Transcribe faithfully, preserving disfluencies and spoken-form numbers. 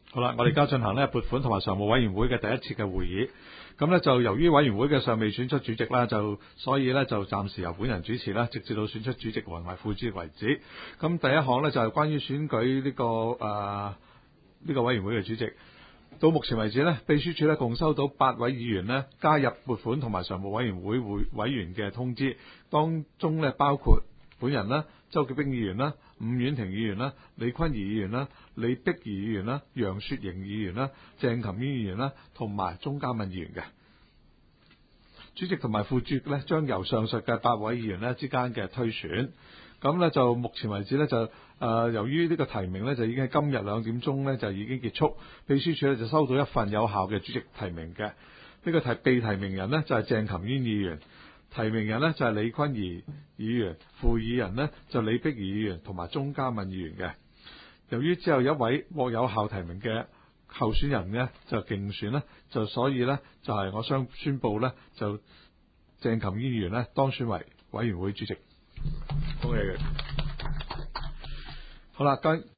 好啦，我哋而家進行咧撥款同埋常務委員會嘅第一次嘅會議。咁咧就由於委員會嘅尚未選出主席啦，就所以咧就暫時由本人主持啦，直至到選出主席同埋副主席為止。咁第一項咧就係關於選舉呢、這個誒呢、呃這個委員會嘅主席。到目前為止咧，秘書處咧共收到八位議員咧加入撥款同埋常務委員會會委員嘅通知，當中咧包括本人啦、周潔冰議員啦、伍婉婷議員啦、李坤儀議員啦、李碧儀議員啦、楊雪盈議員啦、鄭琴英議員啦，同埋鍾嘉敏議員嘅主席同埋副主席咧，將由上述嘅八位議員咧之間嘅推選。咁咧就目前為止咧就誒、呃，由於呢個提名咧就已經喺今日兩點鐘咧就已經結束，秘書處咧就收到一份有效嘅主席提名嘅。呢、這個提被提名人呢，就係、是、鄭琴英議員，提名人呢，就係、是、李坤儀議員，副議人呢，就李碧儀議員同埋鍾嘉敏議員嘅。由於只有一位獲有效提名嘅候選人呢，就競選呢，就所以呢，就係、是、我想宣布呢，就鄭琴英議員呢當選為委員會主席。恭喜佢。好啦，跟